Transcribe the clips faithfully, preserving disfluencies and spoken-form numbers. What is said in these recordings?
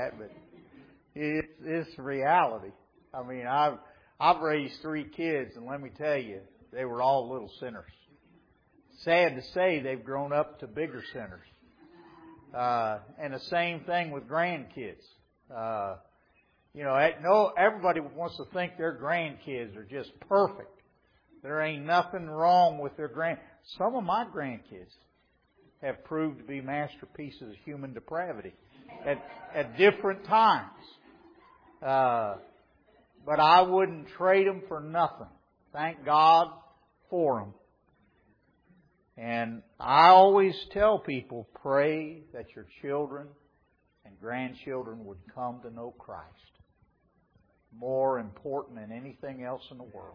that, but it's, it's reality. I mean, I've, I've raised three kids, and let me tell you, they were all little sinners. Sad to say, they've grown up to bigger sinners. Uh, and the same thing with grandkids. Uh, you know, no, everybody wants to think their grandkids are just perfect. There ain't nothing wrong with their grand. Some of my grandkids have proved to be masterpieces of human depravity at at different times. Uh, but I wouldn't trade them for nothing. Thank God for them. And I always tell people, pray that your children and grandchildren would come to know Christ. More important than anything else in the world.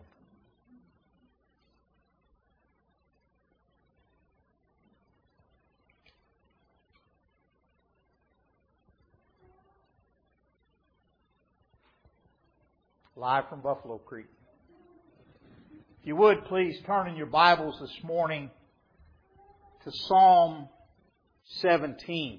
Live from Buffalo Creek. If you would, please turn in your Bibles this morning to Psalm seventeen.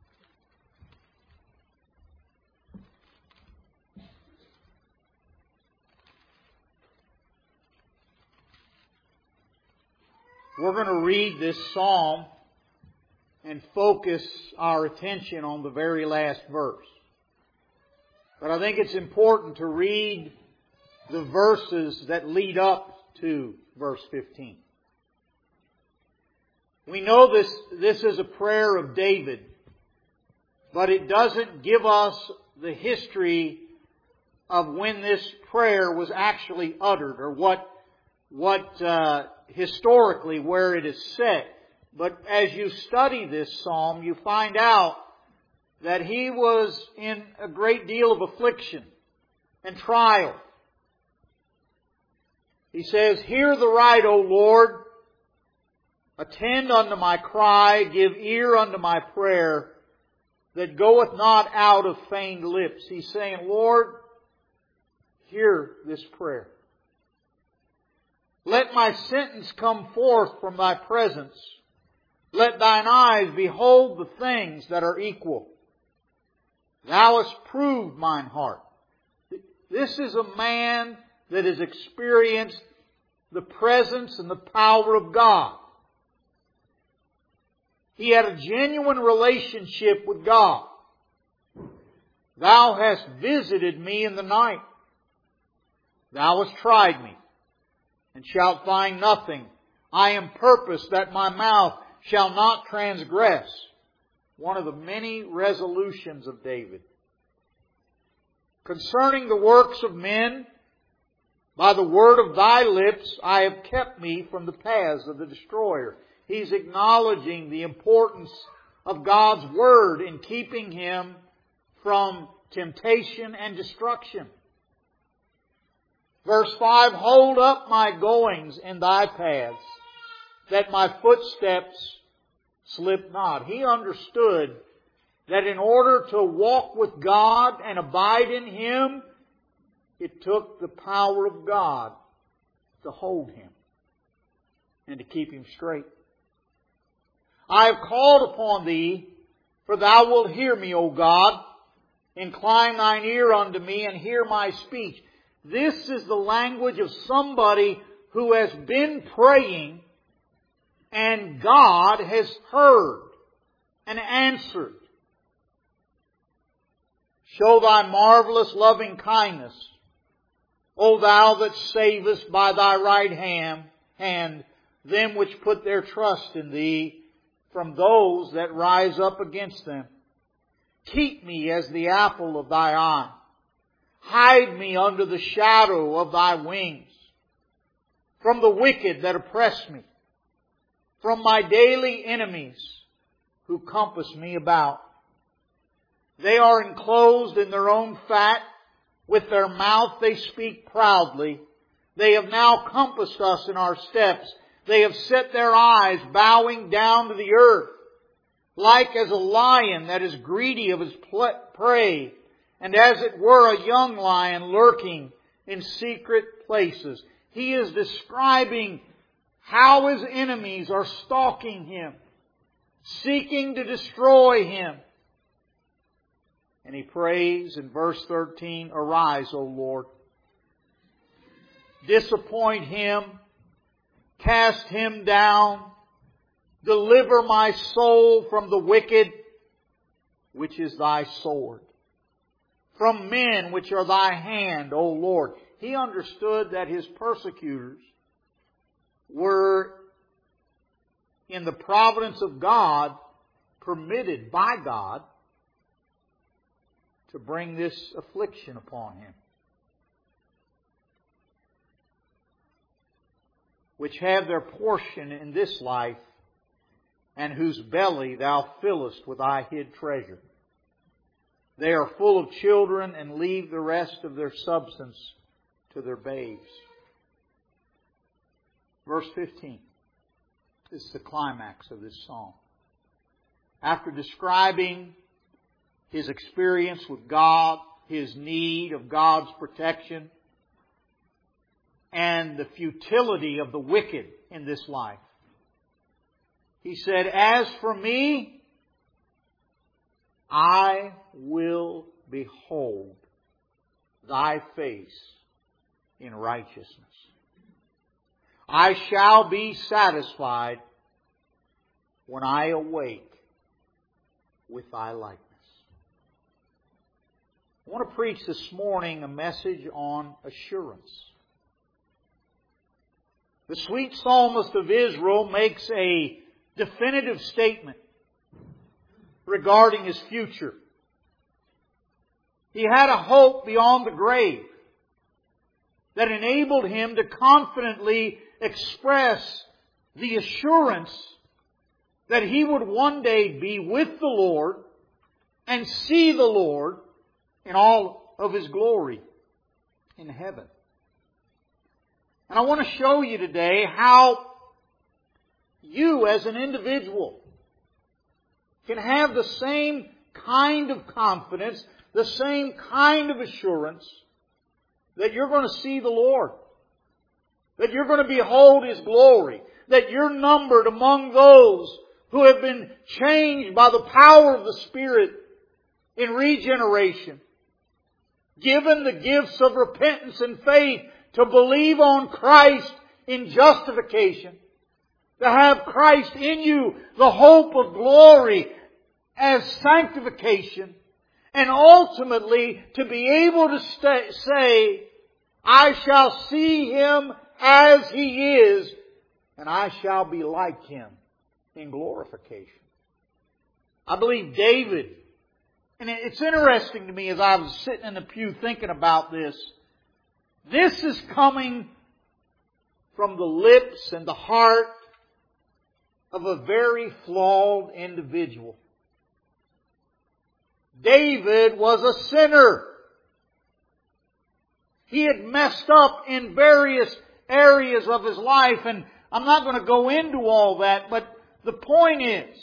We're going to read this psalm and focus our attention on the very last verse. But I think it's important to read the verses that lead up to verse fifteen. We know this, this is a prayer of David, but it doesn't give us the history of when this prayer was actually uttered or what, what uh, historically where it is set. But as you study this psalm, you find out that he was in a great deal of affliction and trial. He says, "Hear the right, O Lord. Attend unto my cry. Give ear unto my prayer, that goeth not out of feigned lips." He's saying, Lord, hear this prayer. Let my sentence come forth from thy presence. Let thine eyes behold the things that are equal. Thou hast proved mine heart. This is a man that has experienced the presence and the power of God. He had a genuine relationship with God. Thou hast visited me in the night. Thou hast tried me, and shalt find nothing. I am purposed that my mouth shall not transgress. One of the many resolutions of David. Concerning the works of men, by the word of thy lips I have kept me from the paths of the destroyer. He's acknowledging the importance of God's Word in keeping him from temptation and destruction. Verse five, "Hold up my goings in thy paths, that my footsteps slip not." He understood that in order to walk with God and abide in Him, it took the power of God to hold him and to keep him straight. "I have called upon thee, for thou wilt hear me, O God. Incline thine ear unto me and hear my speech." This is the language of somebody who has been praying and God has heard and answered. "Show thy marvelous loving kindness, O thou that savest by thy right hand, hand them which put their trust in thee, from those that rise up against them. Keep me as the apple of thy eye. Hide me under the shadow of thy wings, from the wicked that oppress me, from my daily enemies who compass me about. They are enclosed in their own fat. With their mouth they speak proudly. They have now compassed us in our steps. They have set their eyes bowing down to the earth. Like as a lion that is greedy of his prey, and as it were a young lion lurking in secret places. He is describing how his enemies are stalking him, seeking to destroy him. And he prays in verse thirteen, "Arise, O Lord. Disappoint him. Cast him down. Deliver my soul from the wicked, which is thy sword. From men, which are thy hand, O Lord." He understood that his persecutors were, in the providence of God, permitted by God to bring this affliction upon him. "Which have their portion in this life, and whose belly thou fillest with thy hid treasure. They are full of children, and leave the rest of their substance to their babes." Verse fifteen. This is the climax of this psalm. After describing his experience with God, his need of God's protection, and the futility of the wicked in this life, he said, "As for me, I will behold thy face in righteousness. I shall be satisfied when I awake with thy likeness." I want to preach this morning a message on assurance. The sweet psalmist of Israel makes a definitive statement regarding his future. He had a hope beyond the grave that enabled him to confidently express the assurance that he would one day be with the Lord and see the Lord in all of His glory in heaven. And I want to show you today how you as an individual can have the same kind of confidence, the same kind of assurance that you're going to see the Lord, that you're going to behold His glory, that you're numbered among those who have been changed by the power of the Spirit in regeneration, given the gifts of repentance and faith to believe on Christ in justification, to have Christ in you, the hope of glory as sanctification, and ultimately to be able to stay, say, I shall see Him as He is, and I shall be like Him in glorification. I believe David, and it's interesting to me as I was sitting in the pew thinking about this, this is coming from the lips and the heart of a very flawed individual. David was a sinner. He had messed up in various areas of his life, and I'm not going to go into all that, but the point is,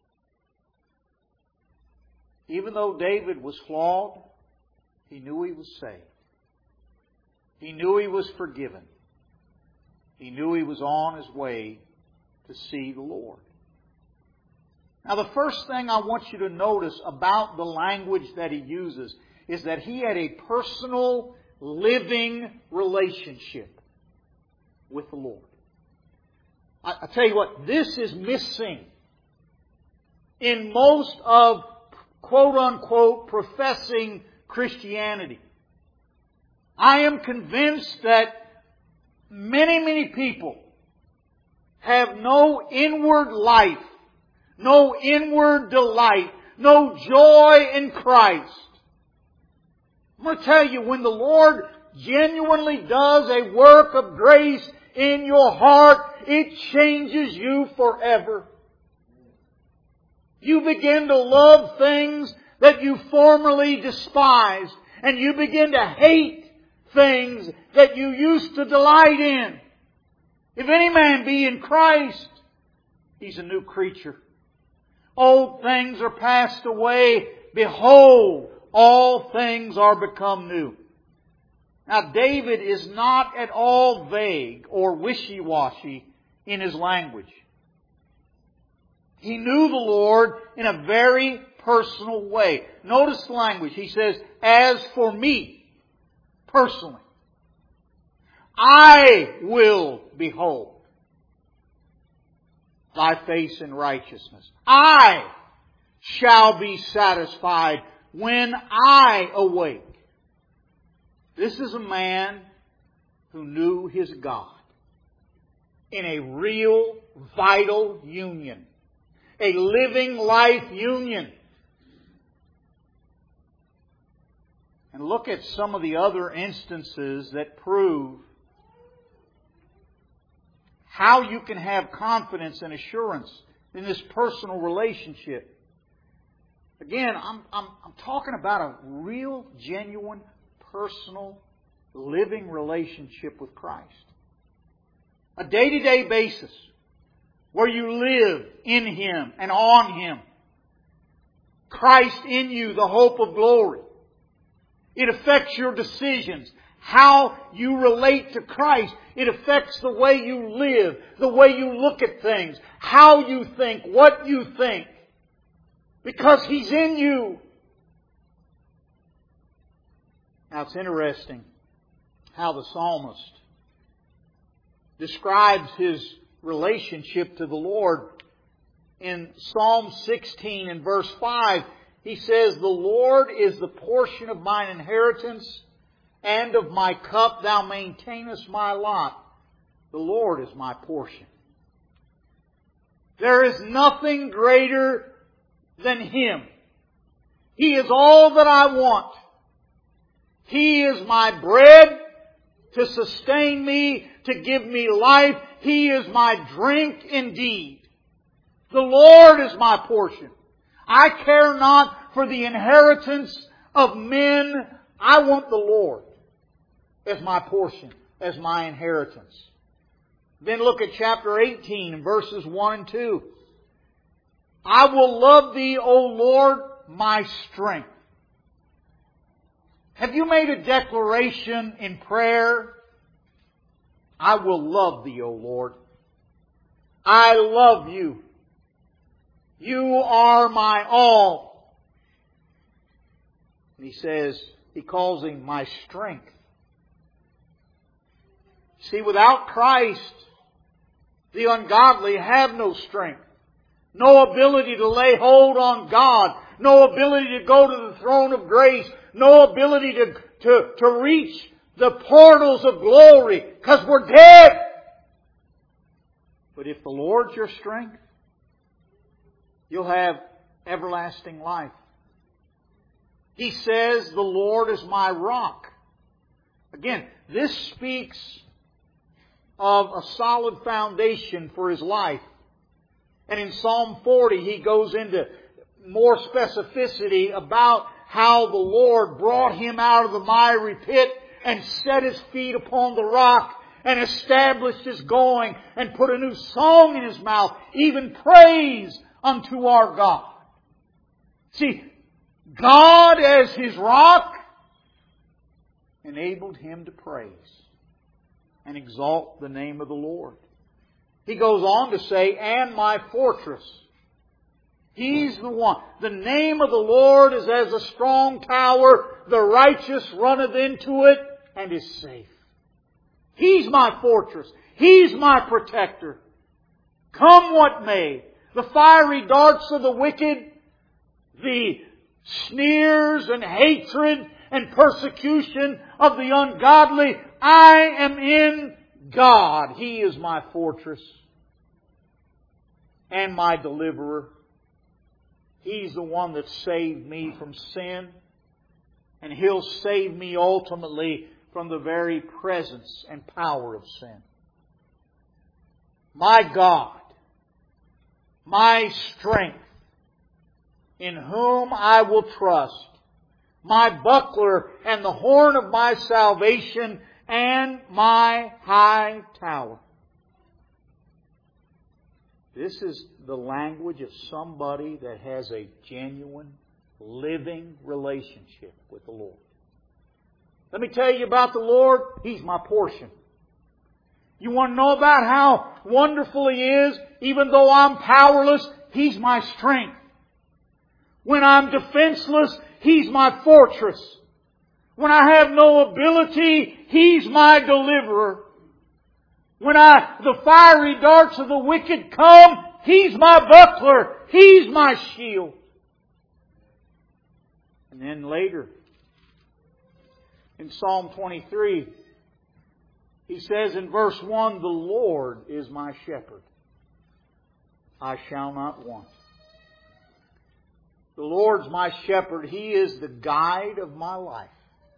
even though David was flawed, he knew he was saved. He knew he was forgiven. He knew he was on his way to see the Lord. Now, the first thing I want you to notice about the language that he uses is that he had a personal, living relationship with the Lord. I, I tell you what, this is missing in most of quote-unquote professing Christianity. I am convinced that many, many people have no inward life, no inward delight, no joy in Christ. I'm going to tell you, when the Lord genuinely does a work of grace in your heart, it changes you forever. You begin to love things that you formerly despised, and you begin to hate things that you used to delight in. If any man be in Christ, he's a new creature. Old things are passed away. Behold, all things are become new. Now, David is not at all vague or wishy-washy in his language. He knew the Lord in a very personal way. Notice the language. He says, as for me, personally, I will behold thy face in righteousness. I shall be satisfied when I awake. This is a man who knew his God in a real, vital union. A living life union. And look at some of the other instances that prove how you can have confidence and assurance in this personal relationship. Again, I'm, I'm, I'm talking about a real, genuine, personal, living relationship with Christ. A day-to-day basis where you live in Him and on Him. Christ in you, the hope of glory. It affects your decisions. How you relate to Christ. It affects the way you live, the way you look at things, how you think, what you think. Because He's in you. Now it's interesting how the psalmist describes his relationship to the Lord. In Psalm sixteen and verse five, he says, the Lord is the portion of mine inheritance, and of my cup thou maintainest my lot. The Lord is my portion. There is nothing greater than Him. He is all that I want. He is my bread to sustain me, to give me life. He is my drink indeed. The Lord is my portion. I care not for the inheritance of men. I want the Lord as my portion, as my inheritance. Then look at chapter eighteen and verses one and two. I will love Thee, O Lord, my strength. Have you made a declaration in prayer? I will love Thee, O Lord. I love You. You are my all. And he says, he calls Him my strength. See, without Christ, the ungodly have no strength. No ability to lay hold on God. No ability to go to the throne of grace. No ability to, to, to reach the portals of glory. Because we're dead. But if the Lord's your strength, you'll have everlasting life. He says, the Lord is my rock. Again, this speaks of a solid foundation for his life. And in Psalm forty, he goes into more specificity about how the Lord brought him out of the miry pit and set his feet upon the rock and established his going and put a new song in his mouth, even praise unto our God. See, God as his rock enabled him to praise and exalt the name of the Lord. He goes on to say, and my fortress. He's the one. The name of the Lord is as a strong tower. The righteous runneth into it and is safe. He's my fortress. He's my protector. Come what may. The fiery darts of the wicked, the sneers and hatred and persecution of the ungodly. I am in God. He is my fortress and my deliverer. He's the one that saved me from sin. And He'll save me ultimately from the very presence and power of sin. My God, my strength, in whom I will trust, my buckler and the horn of my salvation, and my high tower. This is the language of somebody that has a genuine, living relationship with the Lord. Let me tell you about the Lord. He's my portion. You want to know about how wonderful He is? Even though I'm powerless, He's my strength. When I'm defenseless, He's my fortress. When I have no ability, He's my deliverer. When I, the fiery darts of the wicked come, He's my buckler. He's my shield. And then later, in Psalm twenty-three, he says in verse one, the Lord is my shepherd. I shall not want. The Lord's my shepherd. He is the guide of my life.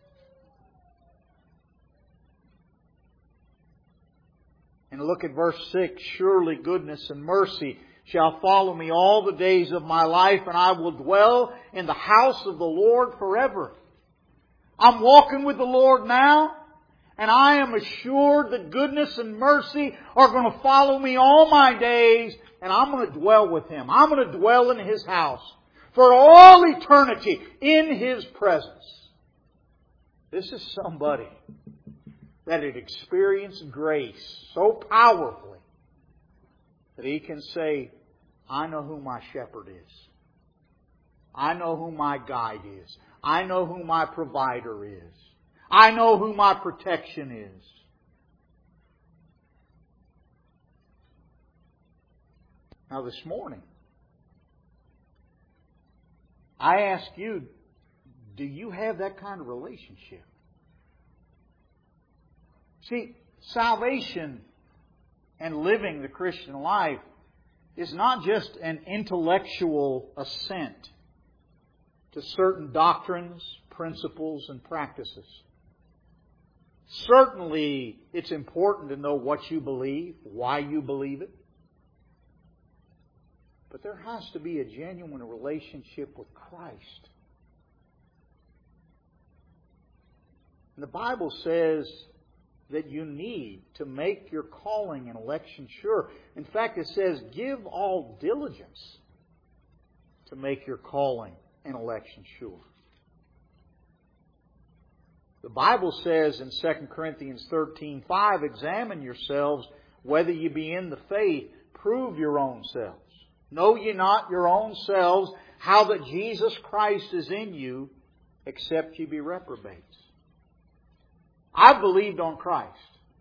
And look at verse six. Surely goodness and mercy shall follow me all the days of my life, and I will dwell in the house of the Lord forever. I'm walking with the Lord now, and I am assured that goodness and mercy are going to follow me all my days, and I'm going to dwell with Him. I'm going to dwell in His house for all eternity in His presence. This is somebody that had experienced grace so powerfully that he can say, I know who my shepherd is. I know who my guide is. I know who my provider is. I know who my protection is. Now this morning, I ask you, do you have that kind of relationship? See, salvation and living the Christian life is not just an intellectual assent to certain doctrines, principles, and practices. Certainly, it's important to know what you believe, why you believe it. But there has to be a genuine relationship with Christ. And the Bible says that you need to make your calling and election sure. In fact, it says, give all diligence to make your calling and election sure. The Bible says in Second Corinthians thirteen five, examine yourselves whether you be in the faith, prove your own selves. Know ye not your own selves how that Jesus Christ is in you, except ye be reprobates. I believed on Christ.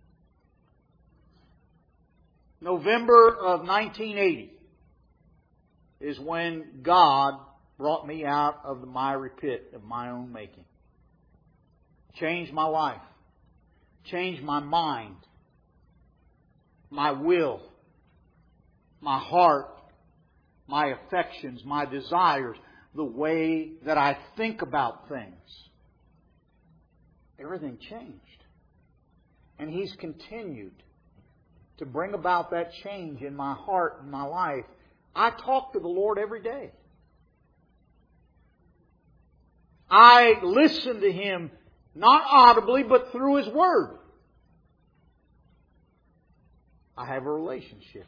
November of nineteen eighty is when God brought me out of the miry pit of my own making. Changed my life. Changed my mind. My will. My heart. My affections. My desires. The way that I think about things. Everything changed. And He's continued to bring about that change in my heart and my life. I talk to the Lord every day. I listen to Him, not audibly, but through His Word. I have a relationship.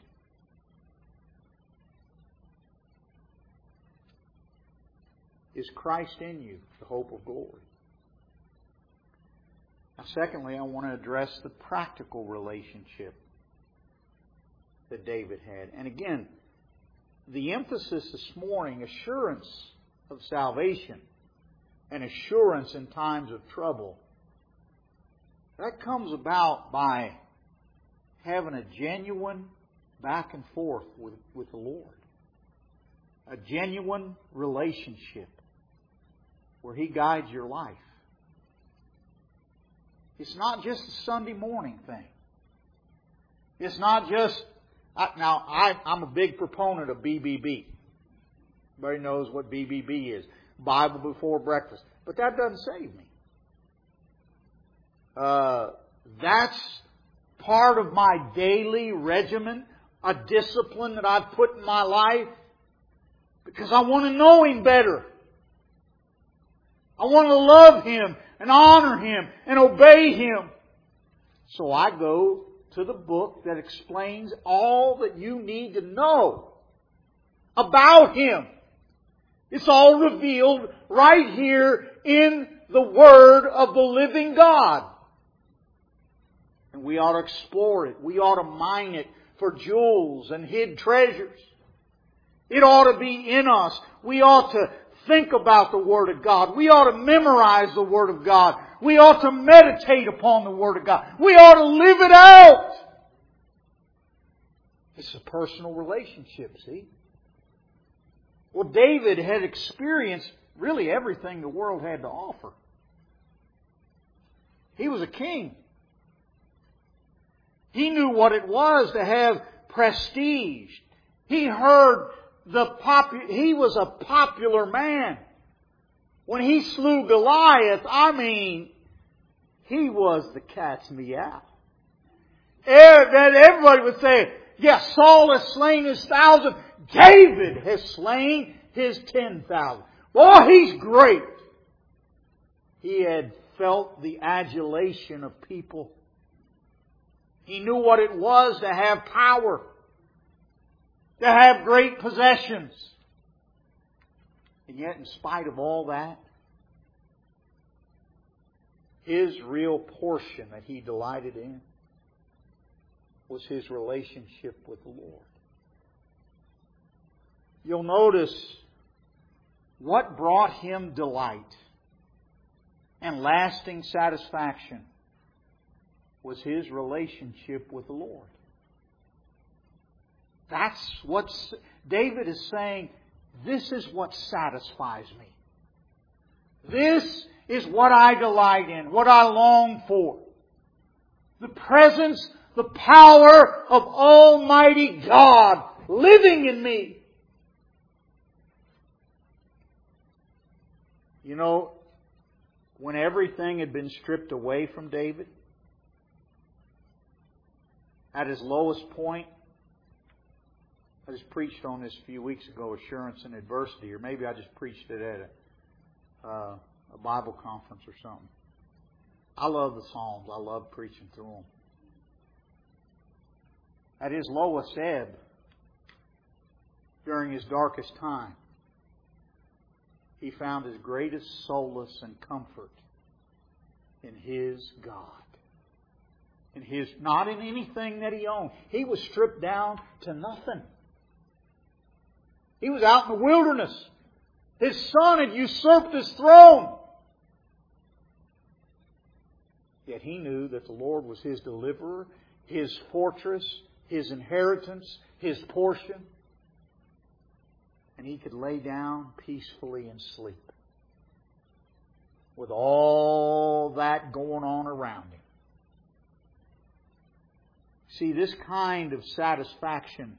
Is Christ in you, the hope of glory? Now, secondly, I want to address the practical relationship that David had. And again, the emphasis this morning, assurance of salvation and assurance in times of trouble, that comes about by having a genuine back and forth with, with the Lord. A genuine relationship where He guides your life. It's not just a Sunday morning thing. It's not just... I, now, I, I'm a big proponent of B B B. Everybody knows what B B B is. Bible before breakfast. But that doesn't save me. Uh, that's part of my daily regimen, a discipline that I've put in my life because I want to know Him better. I want to love Him and honor Him and obey Him. So I go to the book that explains all that you need to know about Him. It's all revealed right here in the Word of the living God. And we ought to explore it. We ought to mine it for jewels and hid treasures. It ought to be in us. We ought to think about the Word of God. We ought to memorize the Word of God. We ought to meditate upon the Word of God. We ought to live it out. It's a personal relationship, see? Well, David had experienced really everything the world had to offer. He was a king. He knew what it was to have prestige. He heard the popu- he was a popular man. When he slew Goliath, I mean, he was the cat's meow. Everybody would say, yes, Saul has slain his thousand. David has slain his ten thousand. Boy, he's great. He had felt the adulation of people. He knew what it was to have power, to have great possessions. And yet, in spite of all that, his real portion that he delighted in was his relationship with the Lord. You'll notice what brought him delight and lasting satisfaction was his relationship with the Lord. That's what David is saying. This is what satisfies me. This is what I delight in, what I long for. The presence, the power of Almighty God living in me. You know, when everything had been stripped away from David, at his lowest point, I just preached on this a few weeks ago, assurance in adversity, or maybe I just preached it at a, uh, a Bible conference or something. I love the Psalms. I love preaching through them. At his lowest ebb, during his darkest time, he found his greatest solace and comfort in his God. In his, not in anything that he owned. He was stripped down to nothing. He was out in the wilderness. His son had usurped his throne. Yet he knew that the Lord was his deliverer, his fortress, his inheritance, his portion. And he could lay down peacefully and sleep with all that going on around him. See, this kind of satisfaction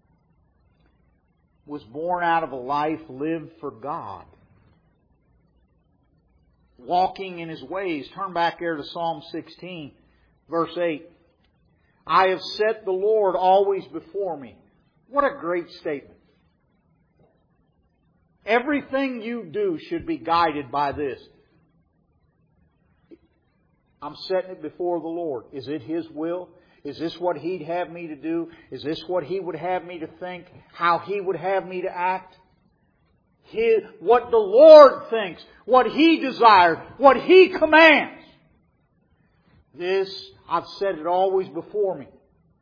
was born out of a life lived for God. Walking in His ways. Turn back there to Psalm sixteen, verse eight. I have set the Lord always before me. What a great statement. Everything you do should be guided by this. I'm setting it before the Lord. Is it His will? Is this what He'd have me to do? Is this what He would have me to think? How He would have me to act? His, what the Lord thinks, what He desires, what He commands. This, I've said it always before me.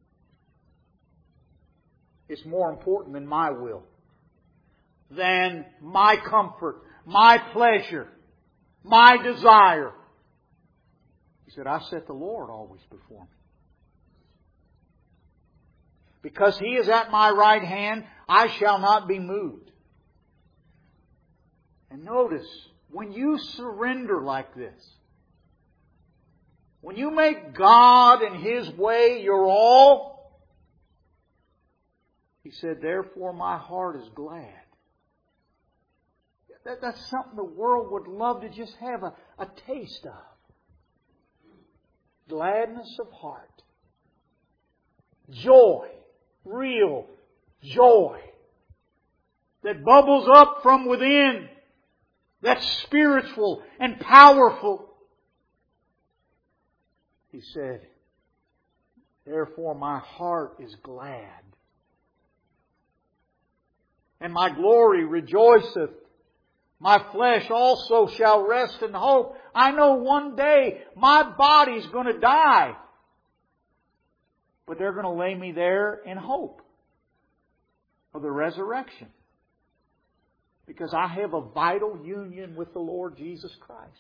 It's more important than my will, than my comfort, my pleasure, my desire. He said, I set the Lord always before me. Because He is at my right hand, I shall not be moved. And notice, when you surrender like this, when you make God and His way your all, He said, therefore my heart is glad. That, that's something the world would love to just have a, a taste of. Gladness of heart. Joy. Real joy. That bubbles up from within. That's spiritual and powerful. He said, therefore my heart is glad. And my glory rejoiceth. My flesh also shall rest in hope. I know one day my body's going to die. But they're going to lay me there in hope of the resurrection. Because I have a vital union with the Lord Jesus Christ.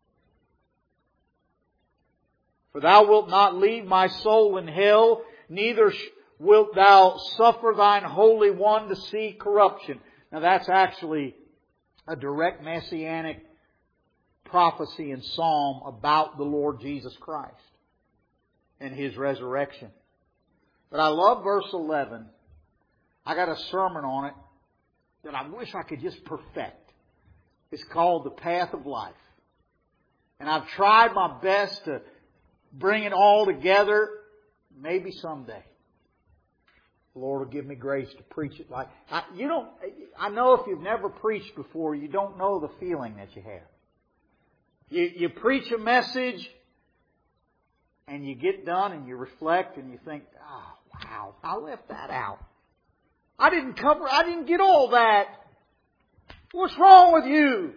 For Thou wilt not leave my soul in hell, neither wilt Thou suffer Thine Holy One to see corruption. Now that's actually a direct messianic prophecy in Psalm about the Lord Jesus Christ and His resurrection. But I love verse eleven. I got a sermon on it that I wish I could just perfect. It's called The Path of Life. And I've tried my best to bring it all together. Maybe someday the Lord will give me grace to preach it like... I, you don't, I know if you've never preached before, you don't know the feeling that you have. You, you preach a message and you get done and you reflect and you think, oh, wow, I left that out. I didn't cover, I didn't get all that. What's wrong with you?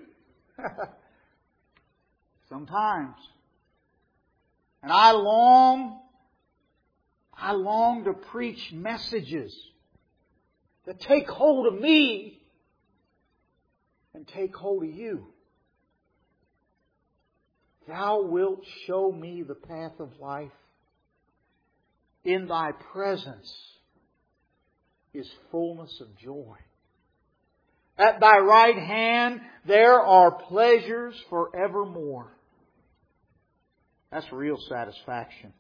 Sometimes. And I long, I long to preach messages that take hold of me and take hold of you. Thou wilt show me the path of life. In Thy presence is fullness of joy. At Thy right hand there are pleasures forevermore. That's real satisfaction.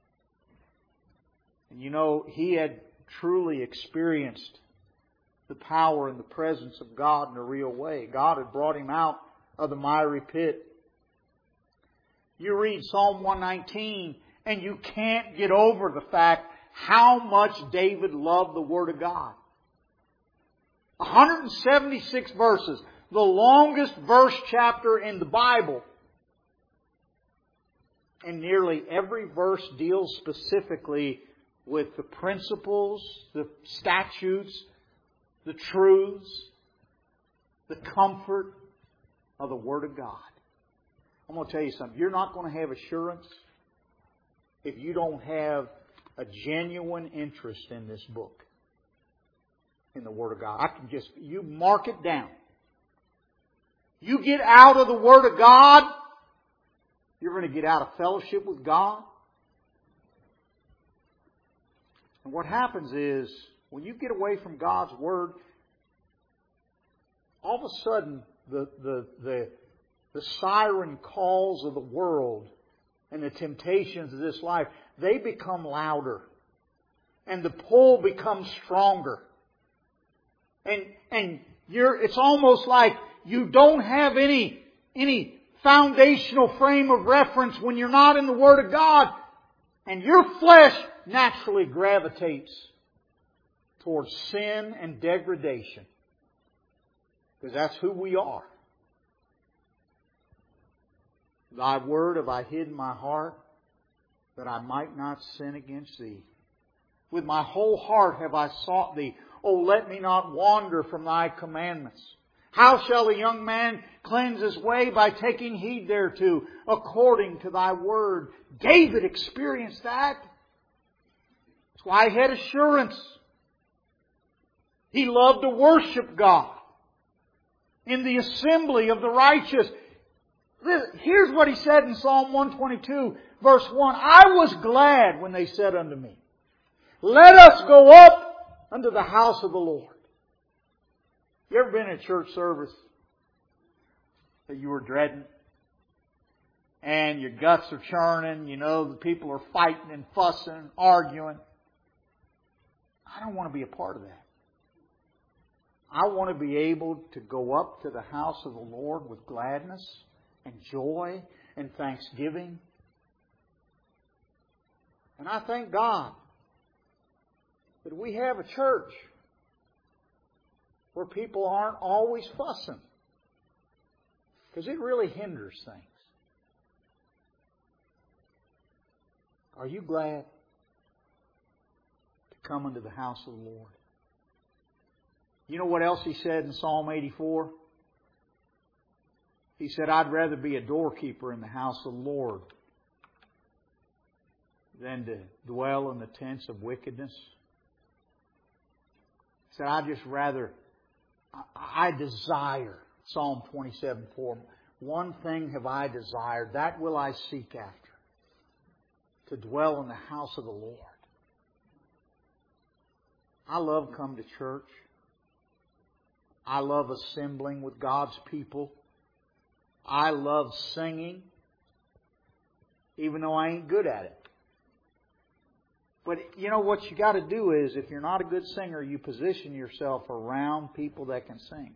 And you know, he had truly experienced the power and the presence of God in a real way. God had brought him out of the miry pit. You read Psalm one nineteen and you can't get over the fact how much David loved the Word of God. one hundred seventy-six verses, the longest verse chapter in the Bible. And nearly every verse deals specifically with the principles, the statutes, the truths, the comfort of the Word of God. I'm going to tell you something. You're not going to have assurance if you don't have a genuine interest in this book, in the Word of God. I can just, you mark it down. You get out of the Word of God, you're going to get out of fellowship with God. And what happens is, when you get away from God's Word, all of a sudden, the, the, the, the siren calls of the world and the temptations of this life, they become louder. And the pull becomes stronger. And, and you're, it's almost like you don't have any, any foundational frame of reference when you're not in the Word of God. And your flesh naturally gravitates towards sin and degradation. Because that's who we are. Thy word have I hid in my heart, that I might not sin against Thee. With my whole heart have I sought Thee. O let me not wander from Thy commandments. How shall a young man cleanse his way? By taking heed thereto, according to Thy word. David experienced that. That's why he had assurance. He loved to worship God in the assembly of the righteous. Here's what he said in Psalm one twenty-two, verse one. I was glad when they said unto me, let us go up unto the house of the Lord. You ever been in a church service that you were dreading? And your guts are churning, you know, the people are fighting and fussing and arguing. I don't want to be a part of that. I want to be able to go up to the house of the Lord with gladness and joy and thanksgiving. And I thank God that we have a church where people aren't always fussing. Because it really hinders things. Are you glad to come into the house of the Lord? You know what else he said in Psalm eighty-four? He said, I'd rather be a doorkeeper in the house of the Lord than to dwell in the tents of wickedness. He said, I'd just rather I desire, Psalm twenty-seven four, one thing have I desired, that will I seek after, to dwell in the house of the Lord. I love coming to church. I love assembling with God's people. I love singing, even though I ain't good at it. But you know what you got to do is, if you're not a good singer, you position yourself around people that can sing.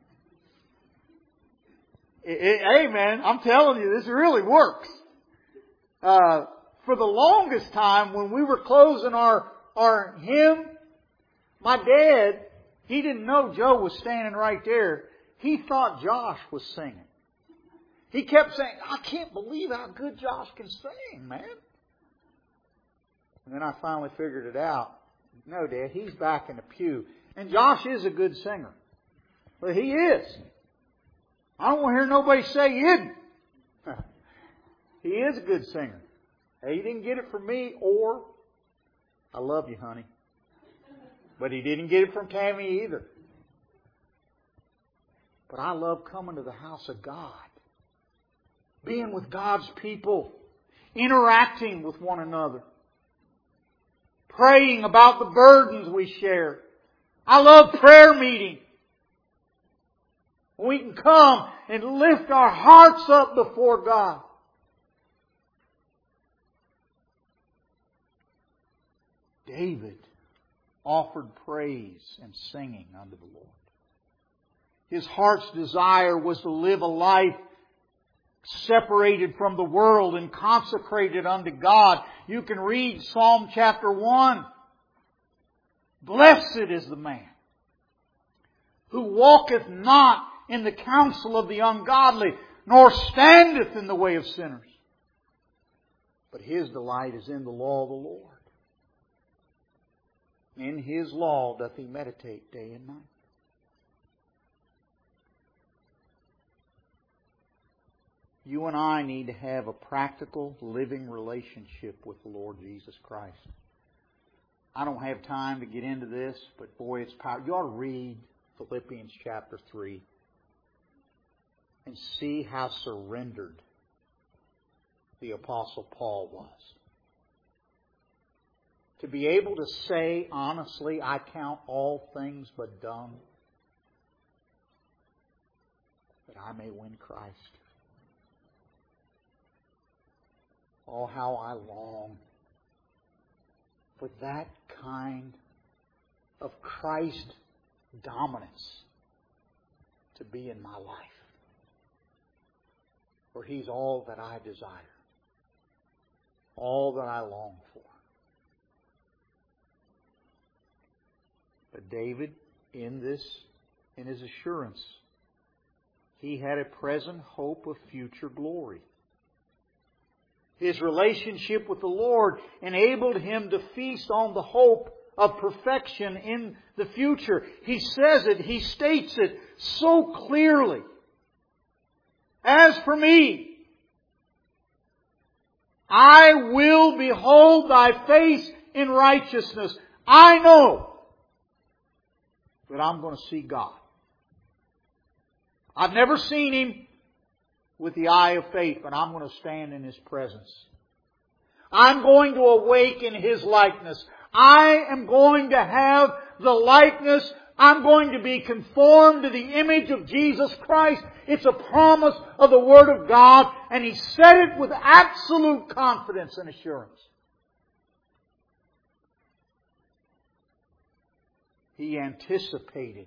Hey man, I'm telling you, this really works. Uh, for the longest time, when we were closing our, our hymn, my dad, he didn't know Joe was standing right there. He thought Josh was singing. He kept saying, I can't believe how good Josh can sing, man. And then I finally figured it out. No, Dad, he's back in the pew. And Josh is a good singer. But he is. I don't want to hear nobody say he isn't. He is a good singer. Hey, he didn't get it from me, or I love you, honey. But he didn't get it from Tammy either. But I love coming to the house of God. Being with God's people. Interacting with one another. Praying about the burdens we share. I love prayer meeting. We can come and lift our hearts up before God. David offered praise and singing unto the Lord. His heart's desire was to live a life separated from the world and consecrated unto God. You can read Psalm chapter one. Blessed is the man who walketh not in the counsel of the ungodly, nor standeth in the way of sinners. But his delight is in the law of the Lord. In His law doth he meditate day and night. You and I need to have a practical, living relationship with the Lord Jesus Christ. I don't have time to get into this, but boy, it's powerful. You ought to read Philippians chapter three and see how surrendered the Apostle Paul was. To be able to say, honestly, I count all things but dung, that I may win Christ. Oh, how I long for that kind of Christ dominance to be in my life. For He's all that I desire. All that I long for. But David, in this, in his assurance, he had a present hope of future glory. His relationship with the Lord enabled him to feast on the hope of perfection in the future. He says it, he states it so clearly. As for me, I will behold Thy face in righteousness. I know that I'm going to see God. I've never seen Him with the eye of faith, but I'm going to stand in His presence. I'm going to awake in His likeness. I am going to have the likeness. I'm going to be conformed to the image of Jesus Christ. It's a promise of the Word of God, and He said it with absolute confidence and assurance. He anticipated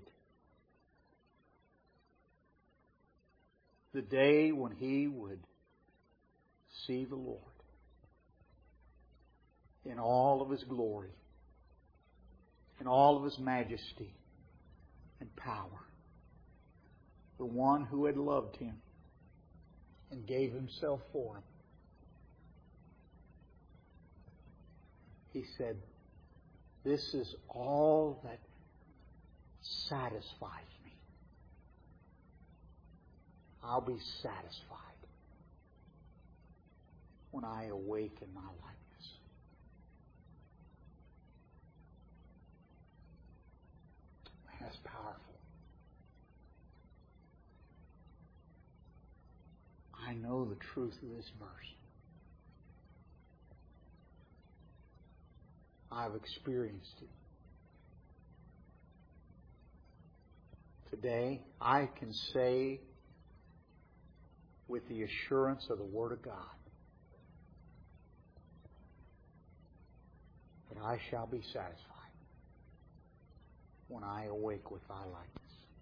the day when he would see the Lord in all of His glory, in all of His majesty and power. The one who had loved him and gave Himself for him. He said, this is all that satisfies me. I'll be satisfied when I awake in my likeness. That's powerful. know the truth of this verse. I've experienced it. Today, I can say with the assurance of the Word of God that I shall be satisfied when I awake with Thy likeness.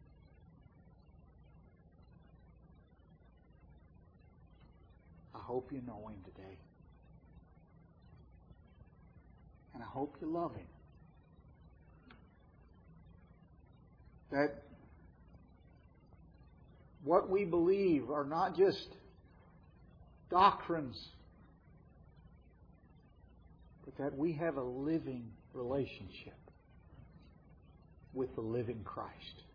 I hope you know Him today. And I hope you love Him. That what we believe are not just doctrines, but that we have a living relationship with the living Christ.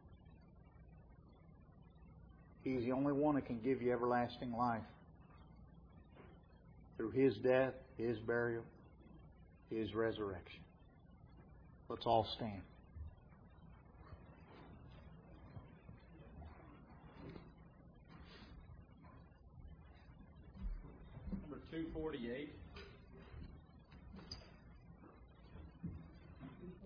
He's the only one that can give you everlasting life. Through His death, His burial, His resurrection. Let's all stand. Number two forty-eight.